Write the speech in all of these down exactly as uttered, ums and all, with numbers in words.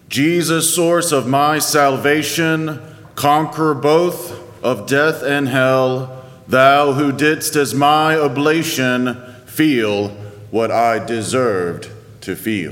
Jesus, source of my salvation, conqueror both of death and hell, thou who didst as my oblation feel what I deserved to feel.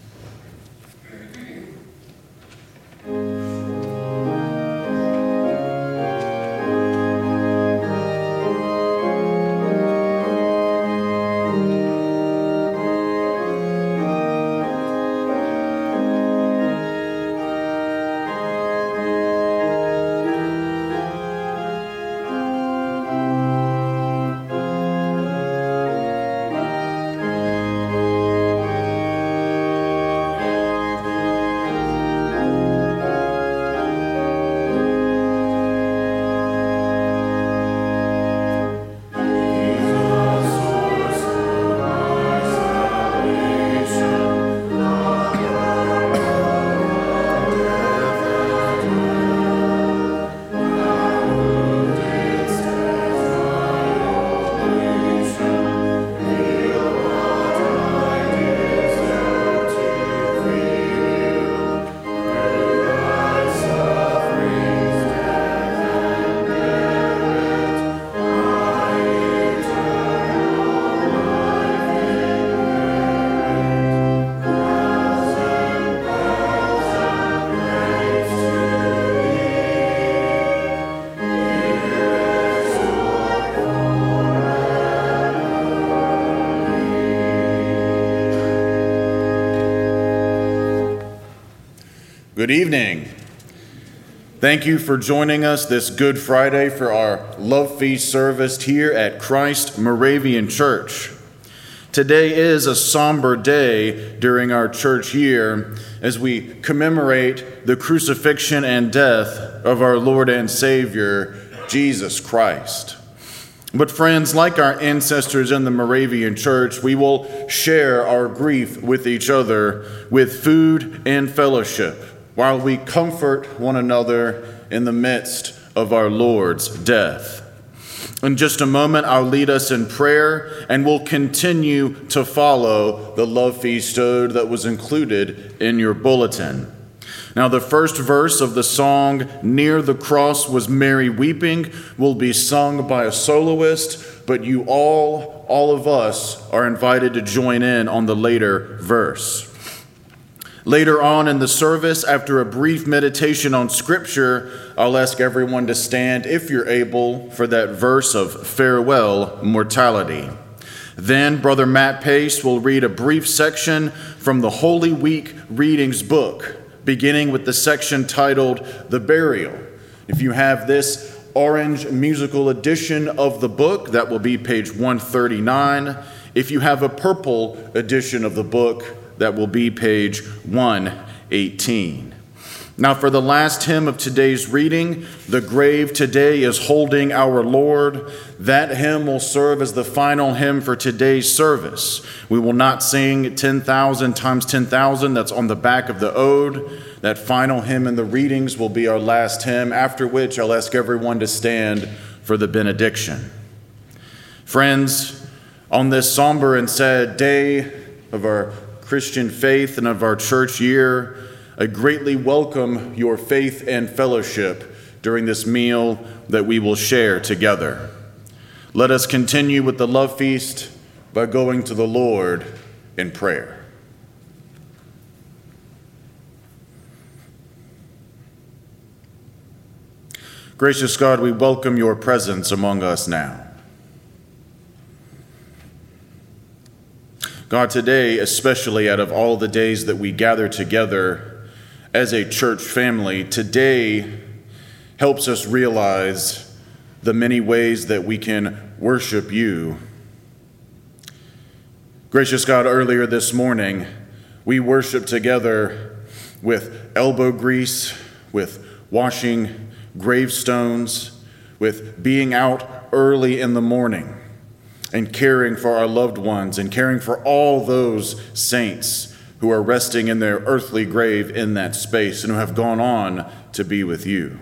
Good evening. Thank you for joining us this Good Friday for our Love Feast service here at Christ Moravian Church. Today is a somber day during our church year as we commemorate the crucifixion and death of our Lord and Savior, Jesus Christ. But friends, like our ancestors in the Moravian Church, we will share our grief with each other with food and fellowship, while we comfort one another in the midst of our Lord's death. In just a moment, I'll lead us in prayer, and we'll continue to follow the Love Feast ode that was included in your bulletin. Now, the first verse of the song, Near the Cross Was Mary Weeping, will be sung by a soloist, but you all, all of us, are invited to join in on the later verse. Later on in the service, after a brief meditation on Scripture, I'll ask everyone to stand, if you're able, for that verse of farewell mortality. Then Brother Matt Pace will read a brief section from the Holy Week Readings book, beginning with the section titled The Burial. If you have this orange musical edition of the book, that will be page one thirty-nine. If you have a purple edition of the book, that will be page one eighteen. Now for the last hymn of today's reading, The Grave Today is Holding Our Lord. That hymn will serve as the final hymn for today's service. We will not sing ten thousand times ten thousand, that's on the back of the ode. That final hymn in the readings will be our last hymn, after which I'll ask everyone to stand for the benediction. Friends, on this somber and sad day of our Christian faith and of our church year, I greatly welcome your faith and fellowship during this meal that we will share together. Let us continue with the Love Feast by going to the Lord in prayer. Gracious God, we welcome your presence among us now. God, today, especially out of all the days that we gather together as a church family, today helps us realize the many ways that we can worship you. Gracious God, earlier this morning, we worshiped together with elbow grease, with washing gravestones, with being out early in the morning, and caring for our loved ones and caring for all those saints who are resting in their earthly grave in that space and who have gone on to be with you.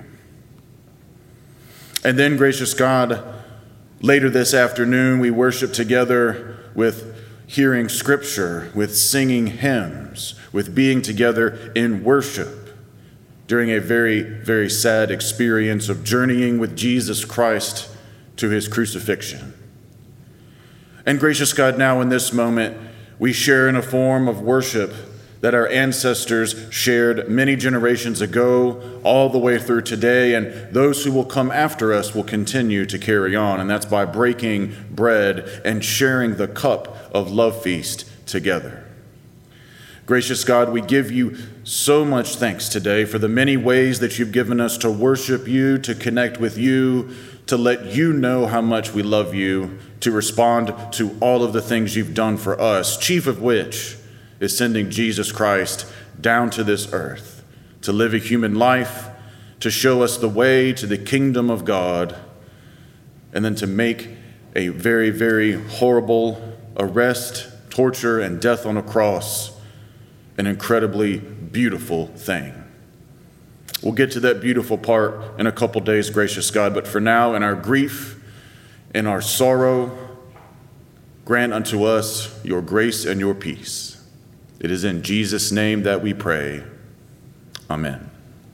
And then, gracious God, later this afternoon, we worship together with hearing scripture, with singing hymns, with being together in worship during a very, very sad experience of journeying with Jesus Christ to his crucifixion. And gracious God, now in this moment, we share in a form of worship that our ancestors shared many generations ago, all the way through today, and those who will come after us will continue to carry on, and that's by breaking bread and sharing the cup of love feast together. Gracious God, we give you so much thanks today for the many ways that you've given us to worship you, to connect with you, to let you know how much we love you, to respond to all of the things you've done for us, chief of which is sending Jesus Christ down to this earth to live a human life, to show us the way to the kingdom of God, and then to make a very, very horrible arrest, torture, and death on a cross an incredibly beautiful thing. We'll get to that beautiful part in a couple days, gracious God, but for now, in our grief, in our sorrow, grant unto us your grace and your peace. It is in Jesus' name that we pray. Amen.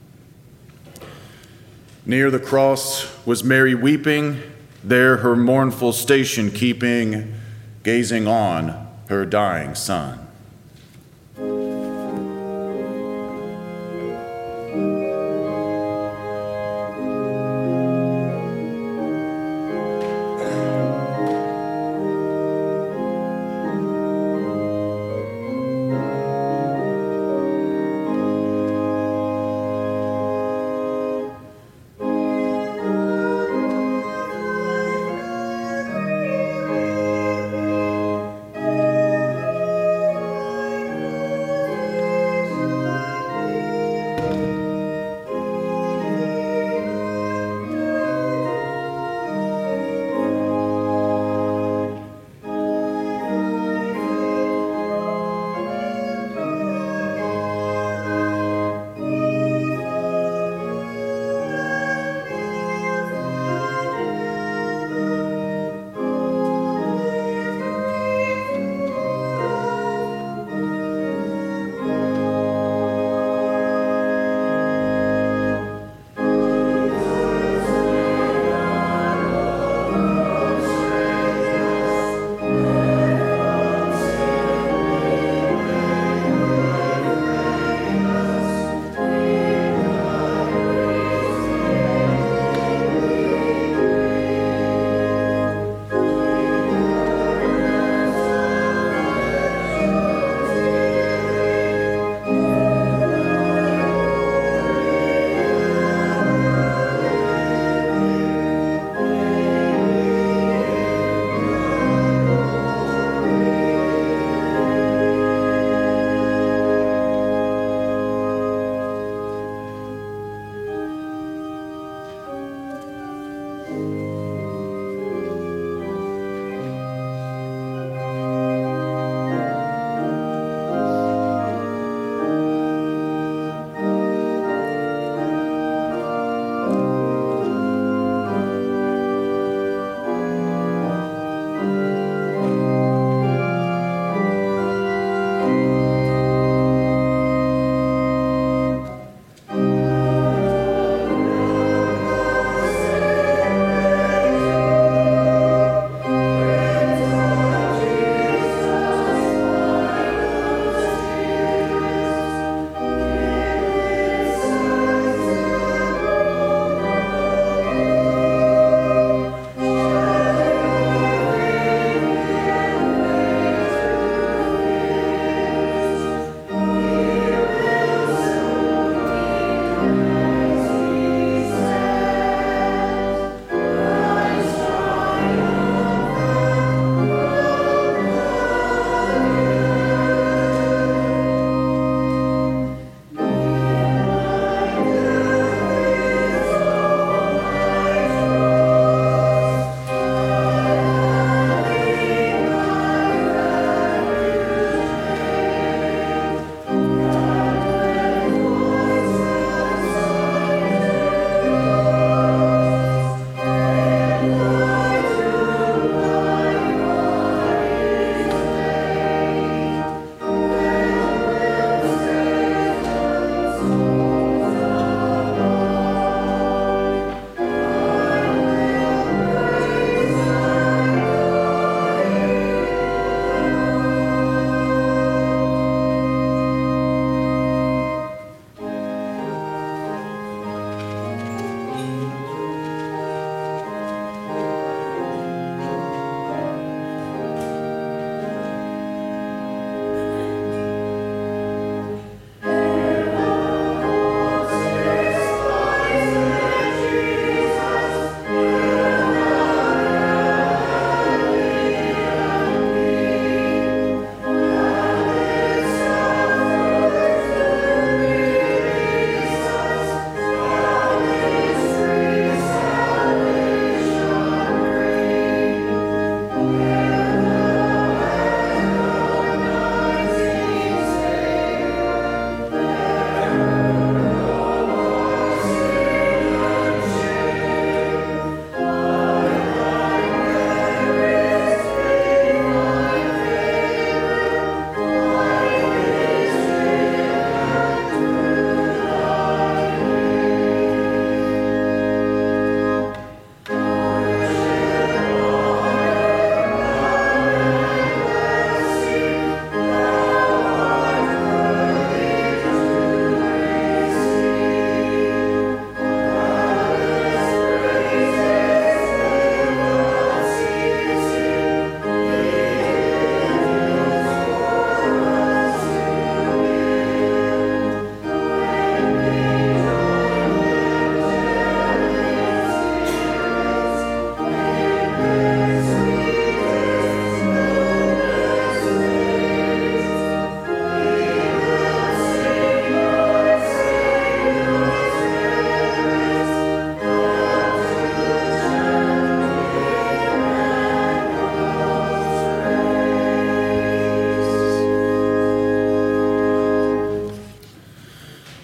Near the cross was Mary weeping, there her mournful station keeping, gazing on her dying son.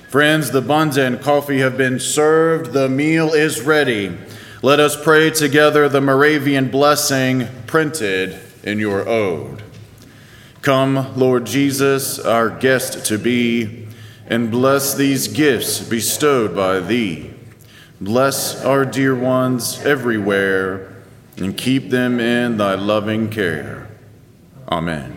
Friends, the buns and coffee have been served. The meal is ready. Let us pray together the Moravian blessing printed in your ode. Come, Lord Jesus, our guest to be, and bless these gifts bestowed by thee. Bless our dear ones everywhere, and keep them in thy loving care. Amen.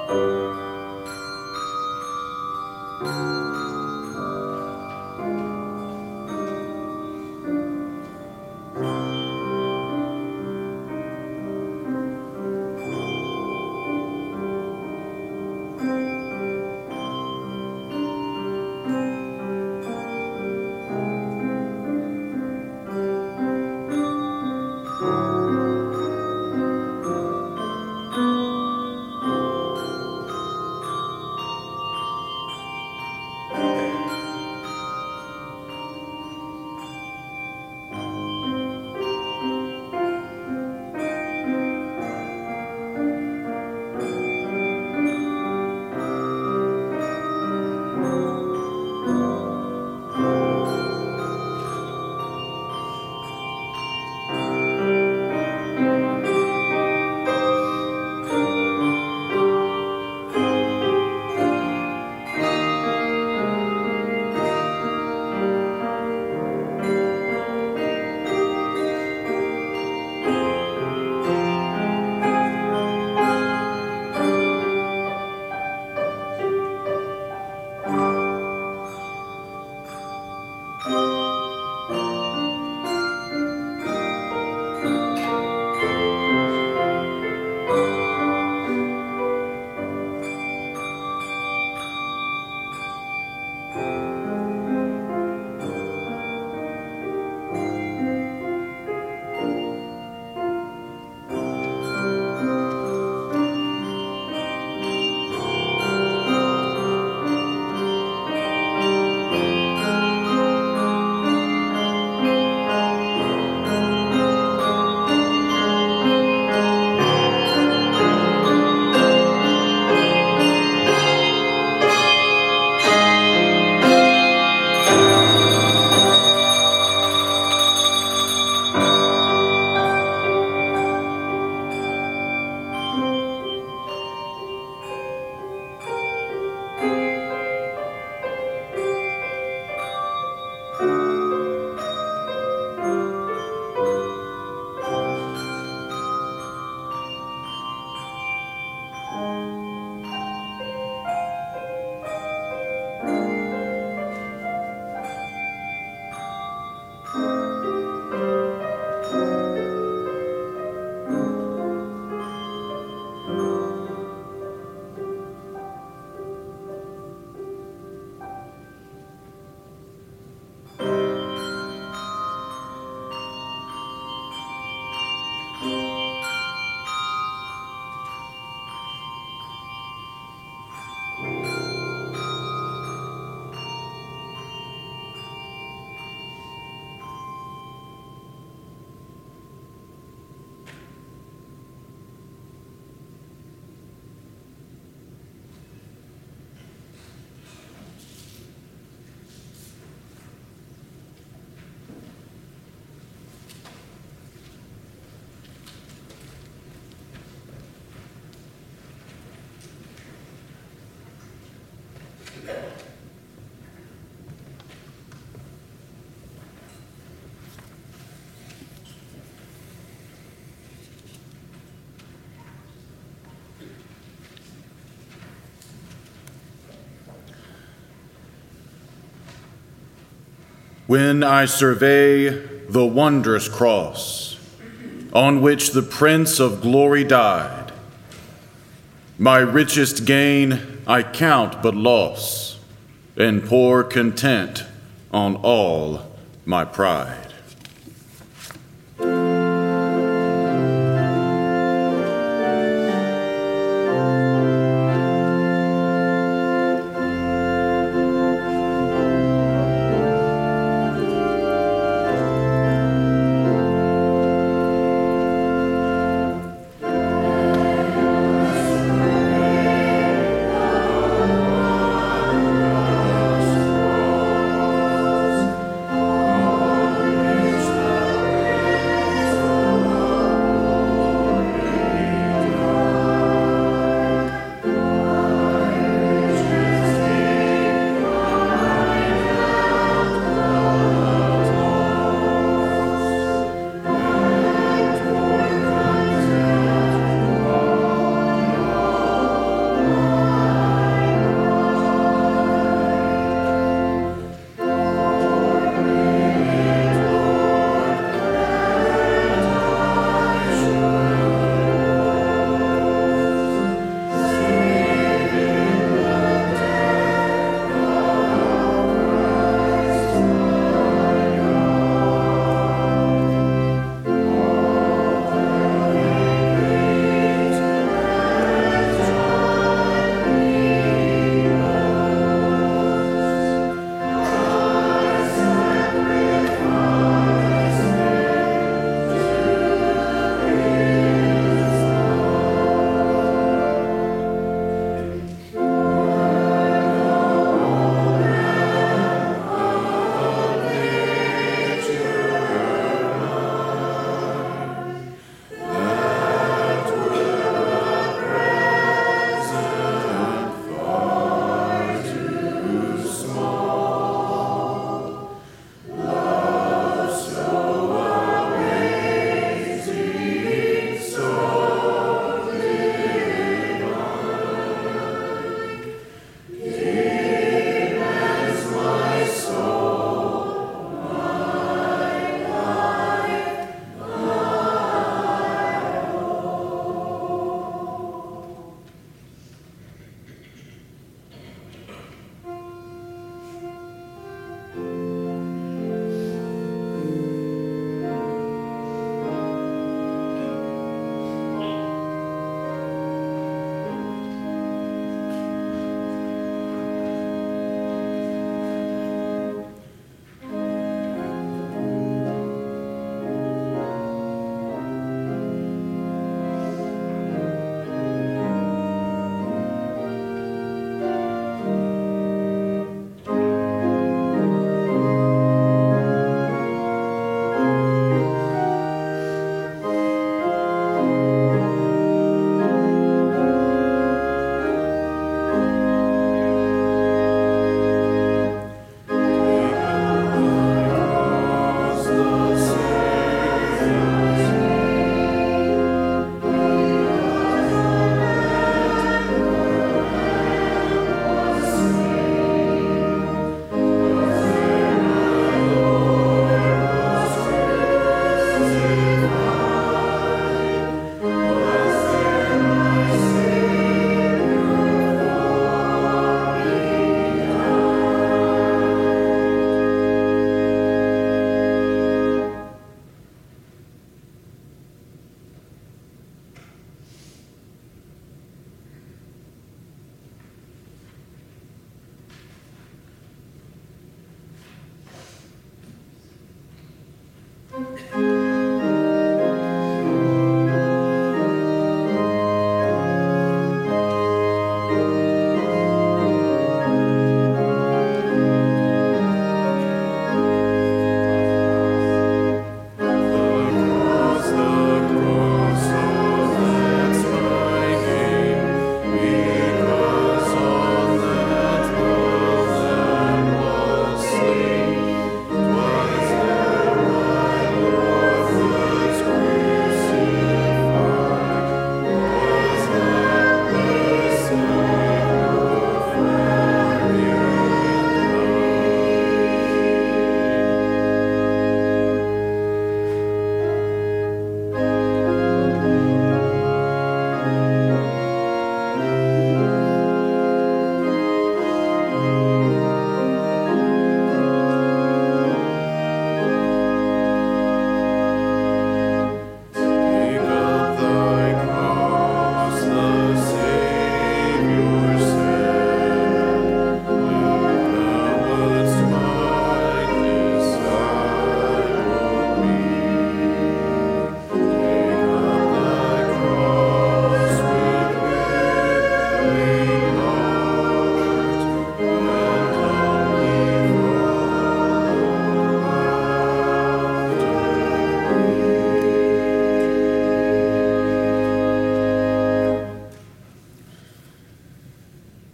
When I survey the wondrous cross on which the Prince of Glory died, my richest gain I count but loss, and pour content on all my pride. Amen.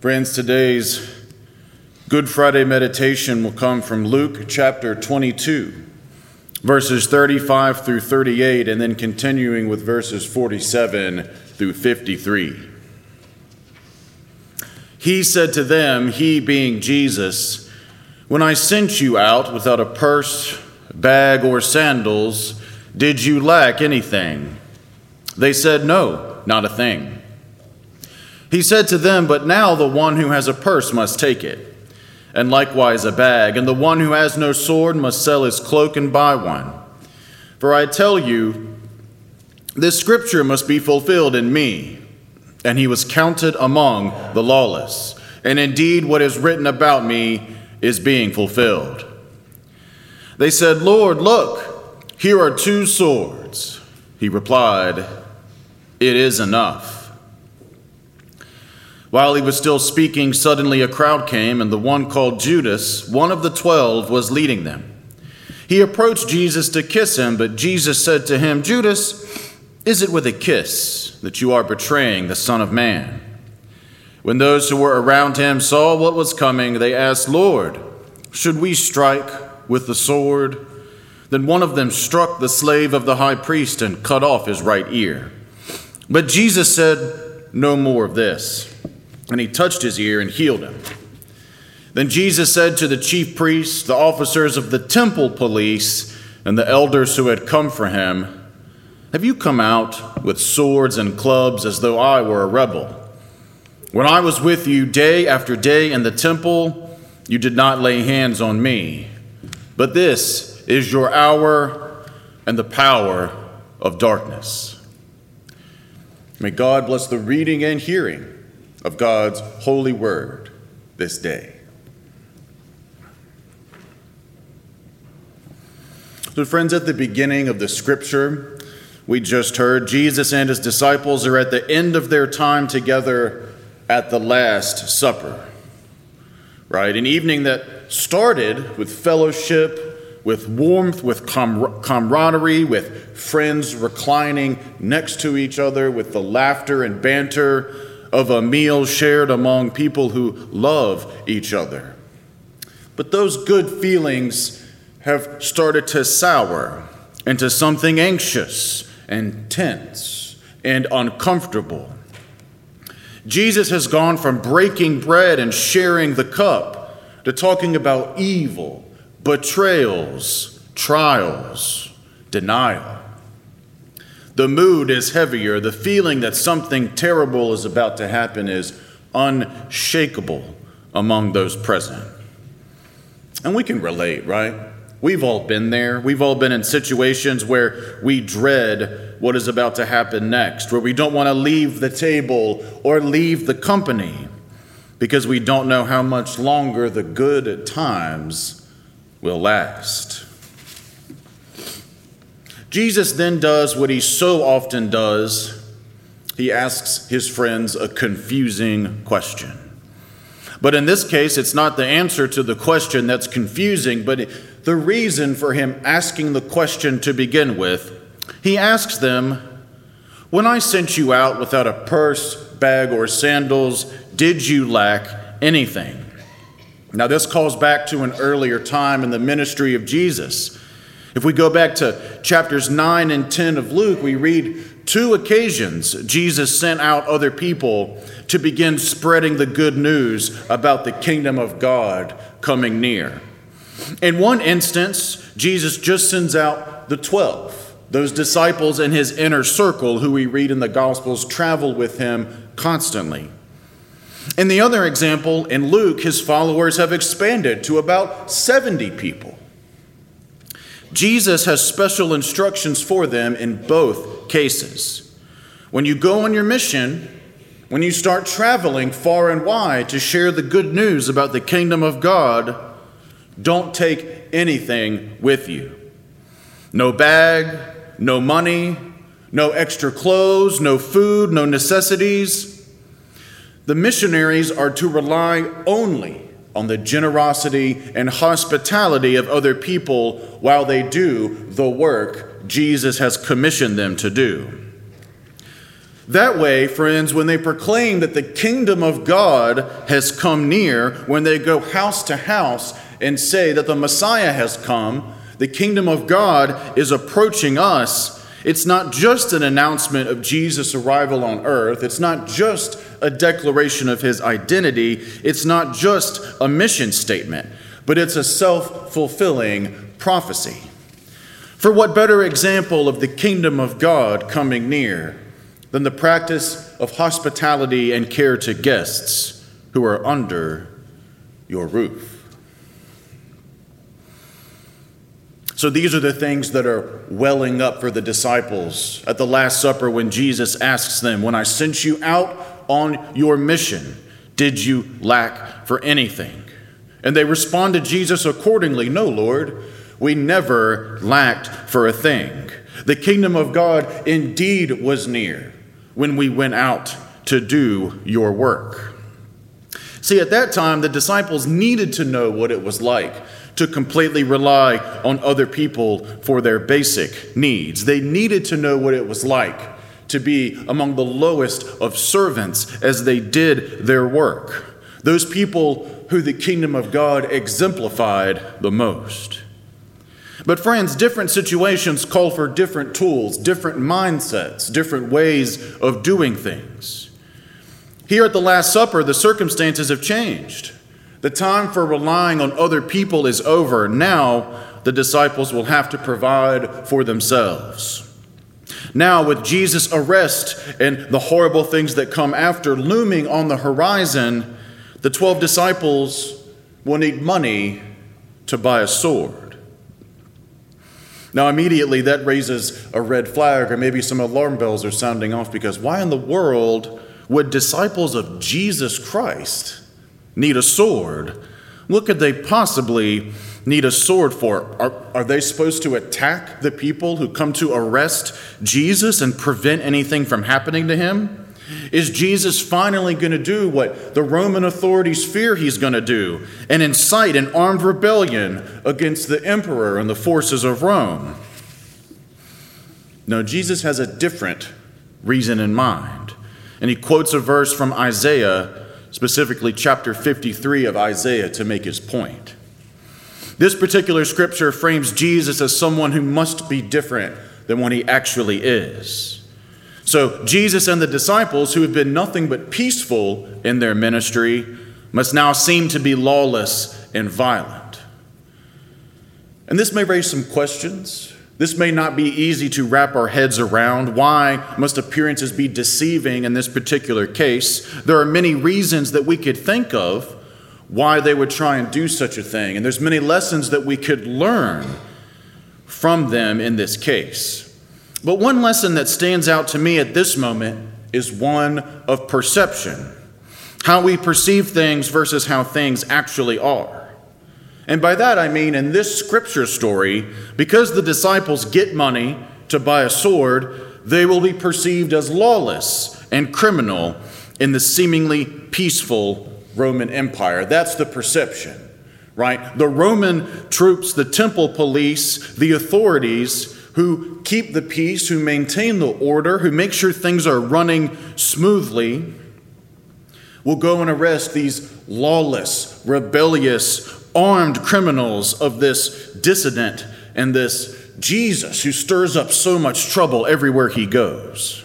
Friends, today's Good Friday meditation will come from Luke chapter twenty-two, verses thirty-five through thirty-eight, and then continuing with verses forty-seven through fifty-three. He said to them, he being Jesus, "When I sent you out without a purse, bag, or sandals, did you lack anything?" They said, "No, not a thing." He said to them, "But now the one who has a purse must take it, and likewise a bag, and the one who has no sword must sell his cloak and buy one. For I tell you, this scripture must be fulfilled in me." And he was counted among the lawless. And indeed, what is written about me is being fulfilled. They said, "Lord, look, here are two swords." He replied, "It is enough." While he was still speaking, suddenly a crowd came, and the one called Judas, one of the twelve, was leading them. He approached Jesus to kiss him, but Jesus said to him, "Judas, is it with a kiss that you are betraying the Son of Man?" When those who were around him saw what was coming, they asked, "Lord, should we strike with the sword?" Then one of them struck the slave of the high priest and cut off his right ear. But Jesus said, "No more of this." And he touched his ear and healed him. Then Jesus said to the chief priests, the officers of the temple police, and the elders who had come for him, "Have you come out with swords and clubs as though I were a rebel? When I was with you day after day in the temple, you did not lay hands on me. But this is your hour and the power of darkness." May God bless the reading and hearing of God's holy word this day. So friends, at the beginning of the scripture we just heard, Jesus and his disciples are at the end of their time together at the Last Supper, right? An evening that started with fellowship, with warmth, with com- camaraderie, with friends reclining next to each other, with the laughter and banter of a meal shared among people who love each other. But those good feelings have started to sour into something anxious and tense and uncomfortable. Jesus has gone from breaking bread and sharing the cup to talking about evil, betrayals, trials, denial. The mood is heavier. The feeling that something terrible is about to happen is unshakable among those present. And we can relate, right? We've all been there. We've all been in situations where we dread what is about to happen next, where we don't want to leave the table or leave the company because we don't know how much longer the good times will last. Jesus then does what he so often does. He asks his friends a confusing question. But in this case, it's not the answer to the question that's confusing, but the reason for him asking the question to begin with. He asks them, "When I sent you out without a purse, bag, or sandals, did you lack anything?" Now, this calls back to an earlier time in the ministry of Jesus. If we go back to chapters nine and ten of Luke, we read two occasions Jesus sent out other people to begin spreading the good news about the kingdom of God coming near. In one instance, Jesus just sends out the twelve, those disciples in his inner circle who we read in the Gospels travel with him constantly. In the other example, in Luke, his followers have expanded to about seventy people. Jesus has special instructions for them in both cases. When you go on your mission, when you start traveling far and wide to share the good news about the kingdom of God, don't take anything with you. No bag, no money, no extra clothes, no food, no necessities. The missionaries are to rely only on the generosity and hospitality of other people while they do the work Jesus has commissioned them to do. That way, friends, when they proclaim that the kingdom of God has come near, when they go house to house and say that the Messiah has come, the kingdom of God is approaching us, it's not just an announcement of Jesus' arrival on earth. It's not just a declaration of his identity. It's not just a mission statement, but it's a self-fulfilling prophecy. For what better example of the kingdom of God coming near than the practice of hospitality and care to guests who are under your roof? So these are the things that are welling up for the disciples at the Last Supper when Jesus asks them, when I sent you out on your mission, did you lack for anything? And they respond to Jesus accordingly, no, Lord, we never lacked for a thing. The kingdom of God indeed was near when we went out to do your work. See, at that time, the disciples needed to know what it was like to completely rely on other people for their basic needs. They needed to know what it was like to be among the lowest of servants as they did their work. Those people who the kingdom of God exemplified the most. But friends, different situations call for different tools, different mindsets, different ways of doing things. Here at the Last Supper, the circumstances have changed. The time for relying on other people is over. Now, the disciples will have to provide for themselves. Now, with Jesus' arrest and the horrible things that come after looming on the horizon, the twelve disciples will need money to buy a sword. Now, immediately that raises a red flag, or maybe some alarm bells are sounding off, because why in the world would disciples of Jesus Christ need a sword? What could they possibly need a sword for? Are, are they supposed to attack the people who come to arrest Jesus and prevent anything from happening to him? Is Jesus finally going to do what the Roman authorities fear he's going to do and incite an armed rebellion against the emperor and the forces of Rome? No, Jesus has a different reason in mind. And he quotes a verse from Isaiah, specifically chapter fifty-three of Isaiah, to make his point. This particular scripture frames Jesus as someone who must be different than what he actually is. So Jesus and the disciples, who have been nothing but peaceful in their ministry, must now seem to be lawless and violent. And this may raise some questions. This may not be easy to wrap our heads around. Why must appearances be deceiving in this particular case? There are many reasons that we could think of why they would try and do such a thing. And there's many lessons that we could learn from them in this case. But one lesson that stands out to me at this moment is one of perception. How we perceive things versus how things actually are. And by that I mean, in this scripture story, because the disciples get money to buy a sword, they will be perceived as lawless and criminal in the seemingly peaceful Roman Empire. That's the perception, right? The Roman troops, the temple police, the authorities who keep the peace, who maintain the order, who make sure things are running smoothly, will go and arrest these lawless, rebellious, armed criminals of this dissident and this Jesus who stirs up so much trouble everywhere he goes.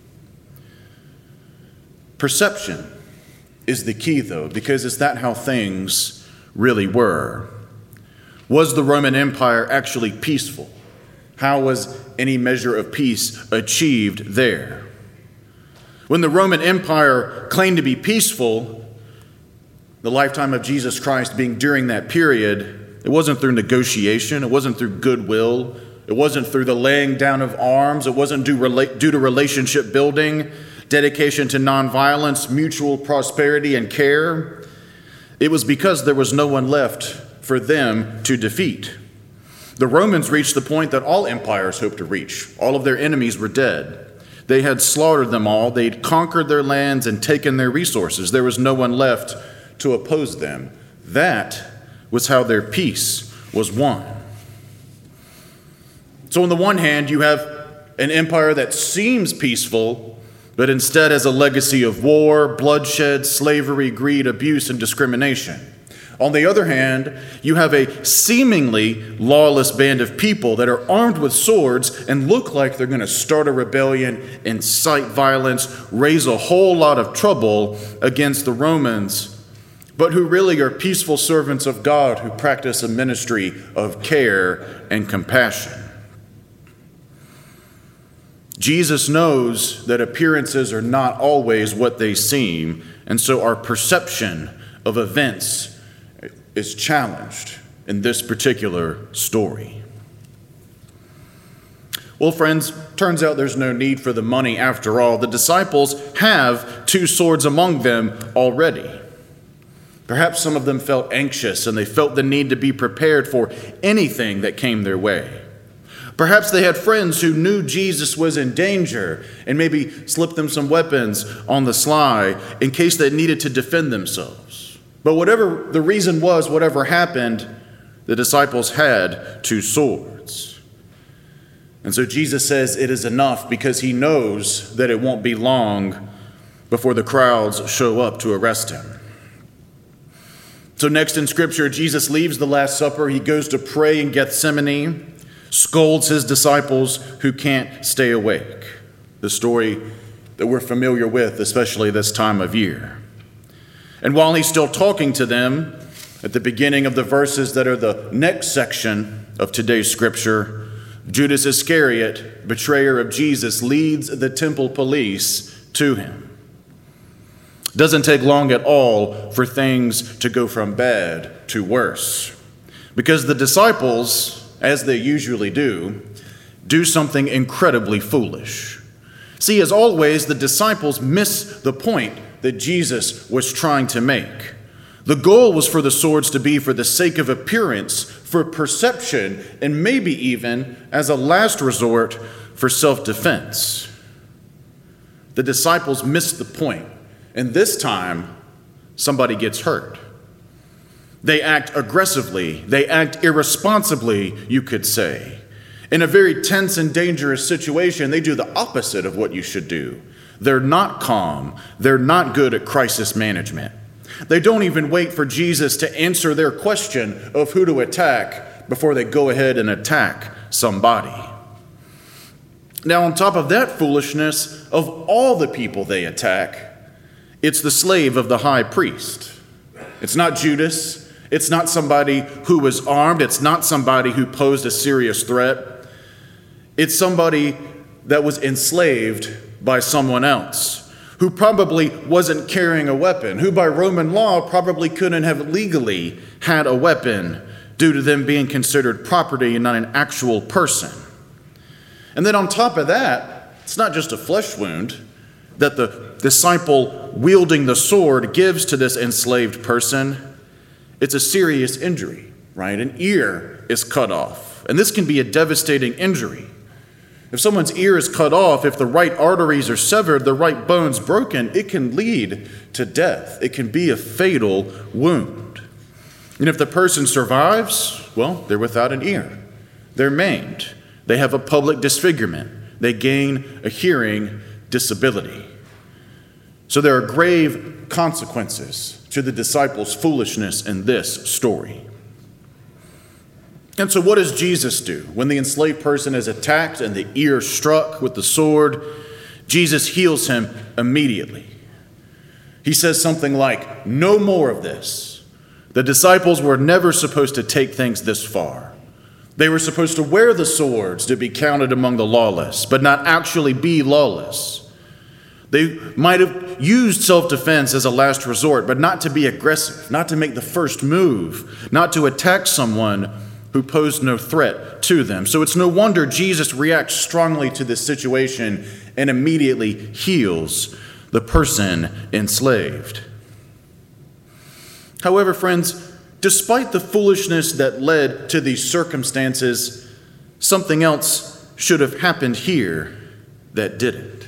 Perception is the key, though, because is that how things really were? Was the Roman Empire actually peaceful? How was any measure of peace achieved there? When the Roman Empire claimed to be peaceful, the lifetime of Jesus Christ being during that period, it wasn't through negotiation, it wasn't through goodwill, it wasn't through the laying down of arms, it wasn't due, rela- due to relationship building, dedication to nonviolence, mutual prosperity and care. It was because there was no one left for them to defeat. The Romans reached the point that all empires hoped to reach. All of their enemies were dead. They had slaughtered them all. They'd conquered their lands and taken their resources. There was no one left to oppose them. That was how their peace was won. So on the one hand, you have an empire that seems peaceful, but instead as a legacy of war, bloodshed, slavery, greed, abuse, and discrimination. On the other hand, you have a seemingly lawless band of people that are armed with swords and look like they're going to start a rebellion, incite violence, raise a whole lot of trouble against the Romans, but who really are peaceful servants of God who practice a ministry of care and compassion. Jesus knows that appearances are not always what they seem, and so our perception of events is challenged in this particular story. Well, friends, turns out there's no need for the money after all. The disciples have two swords among them already. Perhaps some of them felt anxious and they felt the need to be prepared for anything that came their way. Perhaps they had friends who knew Jesus was in danger and maybe slipped them some weapons on the sly in case they needed to defend themselves. But whatever the reason was, whatever happened, the disciples had two swords. And so Jesus says it is enough because he knows that it won't be long before the crowds show up to arrest him. So next in Scripture, Jesus leaves the Last Supper. He goes to pray in Gethsemane, scolds his disciples who can't stay awake. The story that we're familiar with, especially this time of year. And while he's still talking to them, at the beginning of the verses that are the next section of today's scripture, Judas Iscariot, betrayer of Jesus, leads the temple police to him. It doesn't take long at all for things to go from bad to worse, because the disciples, as they usually do, do something incredibly foolish. See, as always, the disciples miss the point that Jesus was trying to make. The goal was for the swords to be for the sake of appearance, for perception, and maybe even, as a last resort, for self-defense. The disciples missed the point, and this time, somebody gets hurt. They act aggressively, they act irresponsibly, you could say. In a very tense and dangerous situation, they do the opposite of what you should do. They're not calm. They're not good at crisis management. They don't even wait for Jesus to answer their question of who to attack before they go ahead and attack somebody. Now, on top of that foolishness, of all the people they attack, it's the slave of the high priest. It's not Judas. It's not somebody who was armed. It's not somebody who posed a serious threat. It's somebody that was enslaved by someone else, who probably wasn't carrying a weapon, who by Roman law probably couldn't have legally had a weapon due to them being considered property and not an actual person. And then on top of that, it's not just a flesh wound that the disciple wielding the sword gives to this enslaved person. It's a serious injury, right? An ear is cut off, and this can be a devastating injury. If someone's ear is cut off, if the right arteries are severed, the right bone's broken, it can lead to death. It can be a fatal wound. And if the person survives, well, they're without an ear. They're maimed. They have a public disfigurement. They gain a hearing disability. So there are grave consequences to the disciples' foolishness in this story. And so what does Jesus do? When the enslaved person is attacked and the ear struck with the sword, Jesus heals him immediately. He says something like, "No more of this." The disciples were never supposed to take things this far. They were supposed to wear the swords to be counted among the lawless, but not actually be lawless. They might have used self-defense as a last resort, but not to be aggressive, not to make the first move, not to attack someone who posed no threat to them. So it's no wonder Jesus reacts strongly to this situation and immediately heals the person enslaved. However, friends, despite the foolishness that led to these circumstances, something else should have happened here that didn't.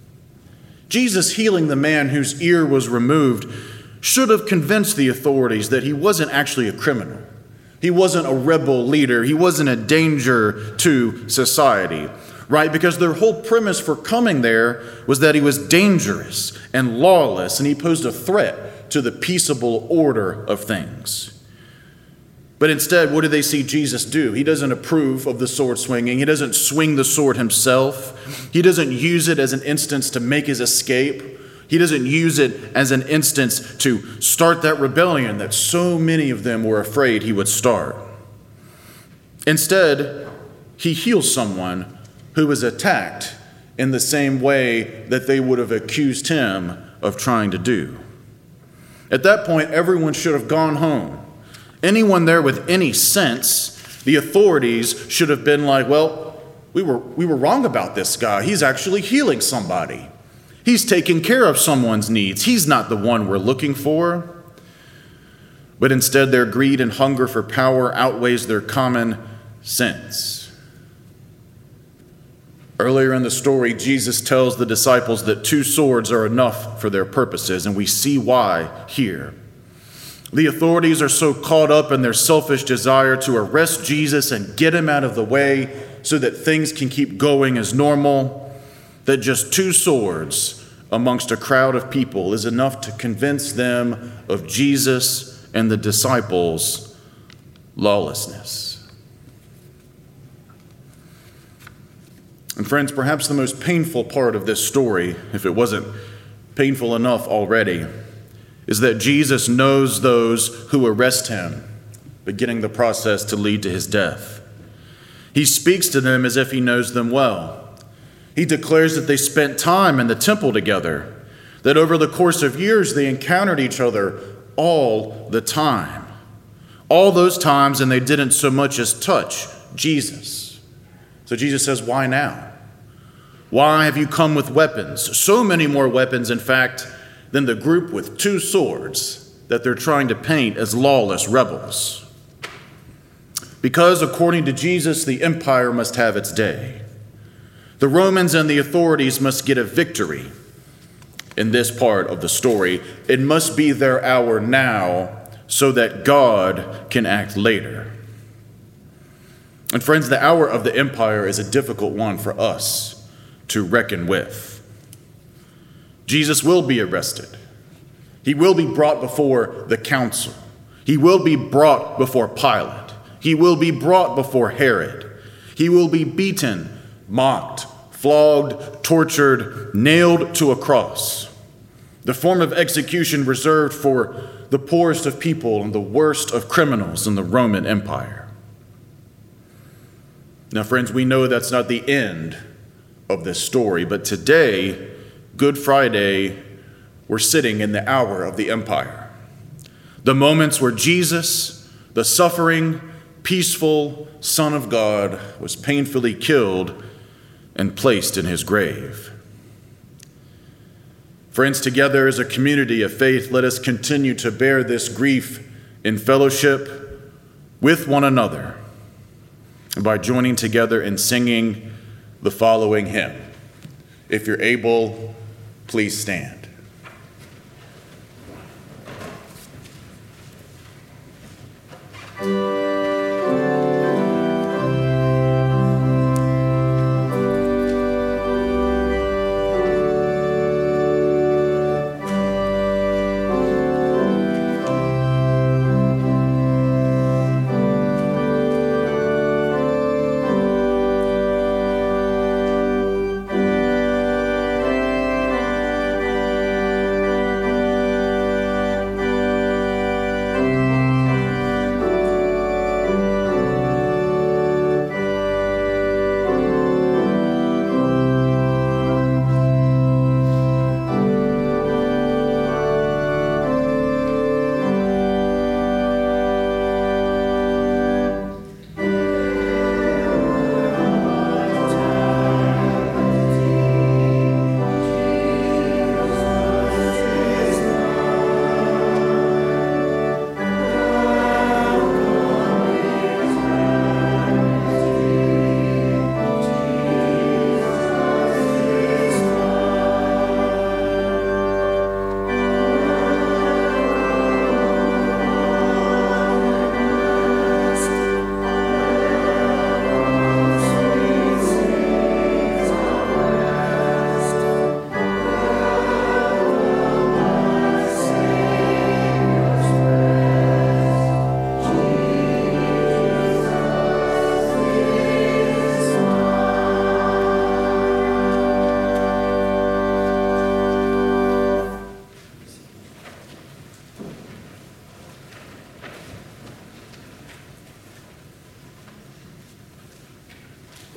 Jesus healing the man whose ear was removed should have convinced the authorities that he wasn't actually a criminal. He wasn't a rebel leader. He wasn't a danger to society. right? Because their whole premise for coming there was that he was dangerous and lawless, and he posed a threat to the peaceable order of things. But instead, what do they see Jesus do? He doesn't approve of the sword swinging. He doesn't swing the sword himself. He doesn't use it as an instance to make his escape. He doesn't use it as an instance to start that rebellion that so many of them were afraid he would start. Instead, he heals someone who was attacked in the same way that they would have accused him of trying to do. At that point, everyone should have gone home. Anyone there with any sense, the authorities should have been like, well, we were, we were wrong about this guy. He's actually healing somebody. He's taking care of someone's needs. He's not the one we're looking for. But instead, their greed and hunger for power outweighs their common sense. Earlier in the story, Jesus tells the disciples that two swords are enough for their purposes, and we see why here. The authorities are so caught up in their selfish desire to arrest Jesus and get him out of the way so that things can keep going as normal, that just two swords amongst a crowd of people is enough to convince them of Jesus and the disciples' lawlessness. And friends, perhaps the most painful part of this story, if it wasn't painful enough already, is that Jesus knows those who arrest him, beginning the process to lead to his death. He speaks to them as if he knows them well. He declares that they spent time in the temple together, that over the course of years they encountered each other all the time. All those times, and they didn't so much as touch Jesus. So Jesus says, why now? Why have you come with weapons? So many more weapons, in fact, than the group with two swords that they're trying to paint as lawless rebels. Because, according to Jesus, the empire must have its day. The Romans and the authorities must get a victory in this part of the story. It must be their hour now so that God can act later. And friends, the hour of the empire is a difficult one for us to reckon with. Jesus will be arrested. He will be brought before the council. He will be brought before Pilate. He will be brought before Herod. He will be beaten, mocked, flogged, tortured, nailed to a cross. The form of execution reserved for the poorest of people and the worst of criminals in the Roman Empire. Now, friends, we know that's not the end of this story, but today, Good Friday, we're sitting in the hour of the empire. The moments where Jesus, the suffering, peaceful Son of God, was painfully killed and placed in his grave. Friends, together as a community of faith, let us continue to bear this grief in fellowship with one another and by joining together in singing the following hymn. If you're able, please stand.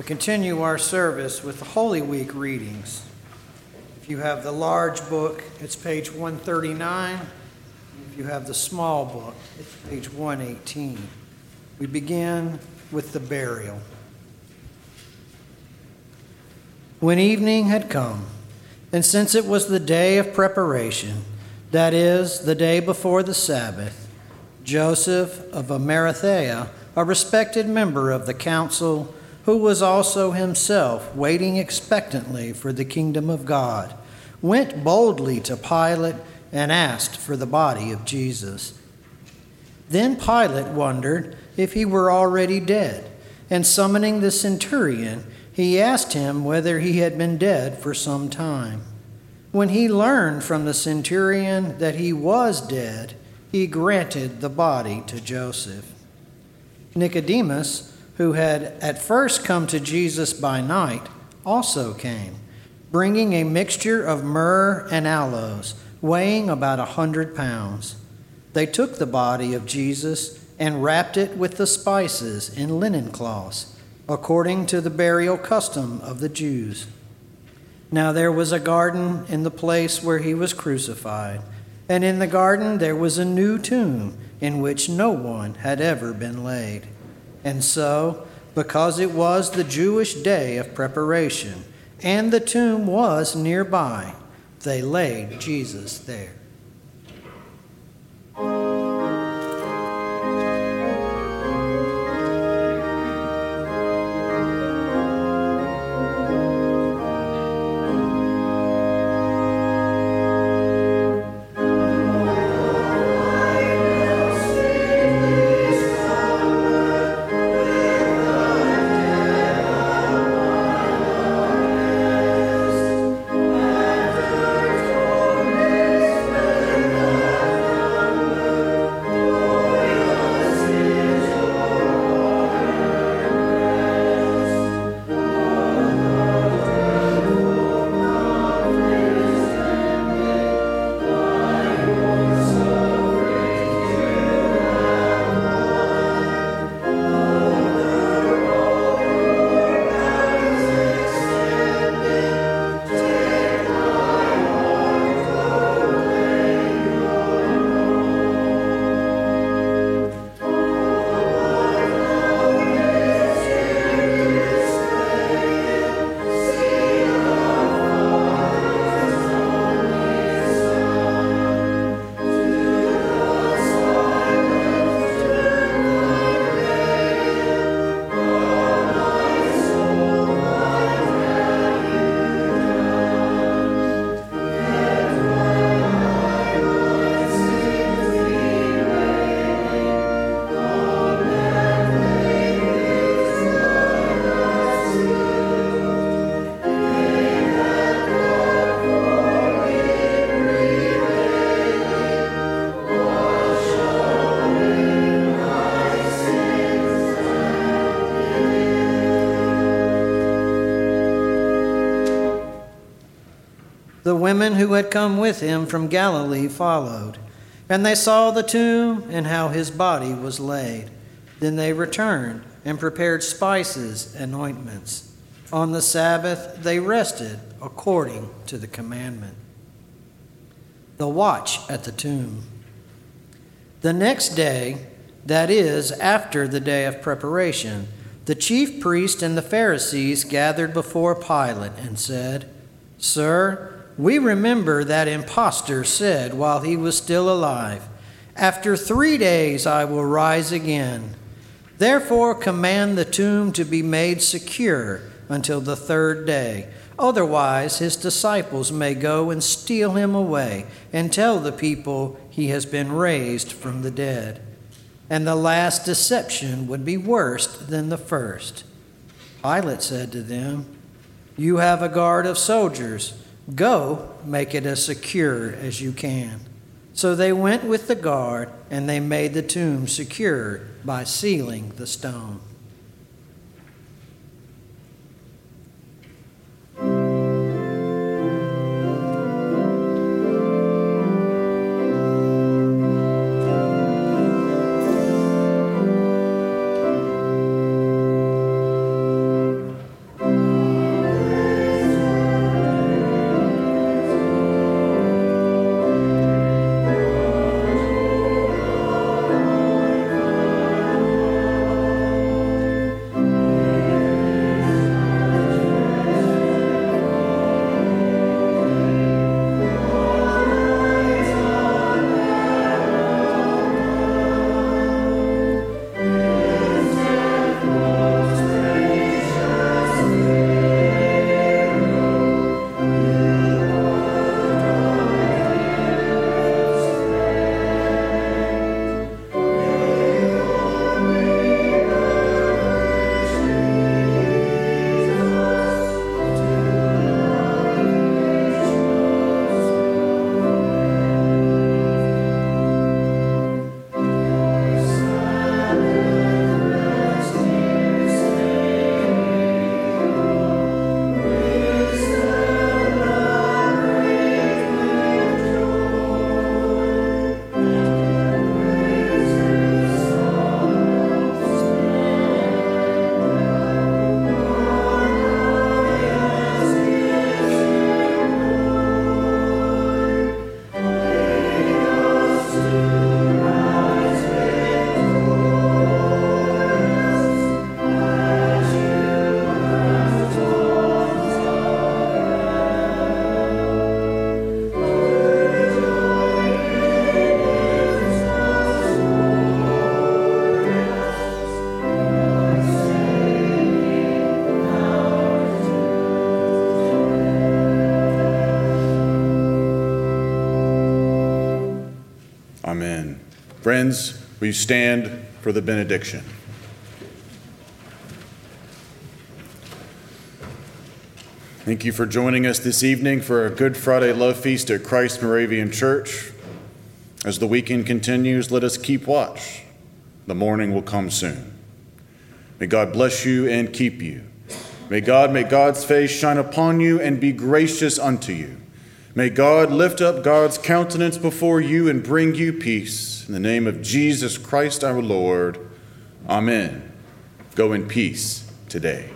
We continue our service with the Holy Week readings. If you have the large book, it's page one thirty-nine. If you have the small book, it's page one eighteen. We begin with the burial. When evening had come, and since it was the day of preparation, that is, the day before the Sabbath, Joseph of Arimathea, a respected member of the council, who was also himself waiting expectantly for the kingdom of God, went boldly to Pilate and asked for the body of Jesus. Then Pilate wondered if he were already dead, and summoning the centurion, he asked him whether he had been dead for some time. When he learned from the centurion that he was dead, he granted the body to Joseph. Nicodemus, who had at first come to Jesus by night, also came, bringing a mixture of myrrh and aloes, weighing about a hundred pounds. They took the body of Jesus and wrapped it with the spices in linen cloths, according to the burial custom of the Jews. Now there was a garden in the place where he was crucified, and in the garden there was a new tomb in which no one had ever been laid. And so, because it was the Jewish day of preparation, and the tomb was nearby, they laid Jesus there. The women who had come with him from Galilee followed, and they saw the tomb and how his body was laid. Then they returned and prepared spices and ointments. On the Sabbath they rested according to the commandment. The watch at the tomb. The next day, that is, after the day of preparation, the chief priest and the Pharisees gathered before Pilate and said, "Sir, we remember that impostor said while he was still alive, 'After three days I will rise again.' Therefore command the tomb to be made secure until the third day. Otherwise his disciples may go and steal him away and tell the people he has been raised from the dead. And the last deception would be worse than the first." Pilate said to them, "You have a guard of soldiers. Go, make it as secure as you can." So they went with the guard, and they made the tomb secure by sealing the stone. Amen. Friends, will you stand for the benediction? Thank you for joining us this evening for a Good Friday Love Feast at Christ Moravian Church. As the weekend continues, let us keep watch. The morning will come soon. May God bless you and keep you. May God make God's face shine upon you and be gracious unto you. May God lift up God's countenance before you and bring you peace. In the name of Jesus Christ our Lord. Amen. Go in peace today.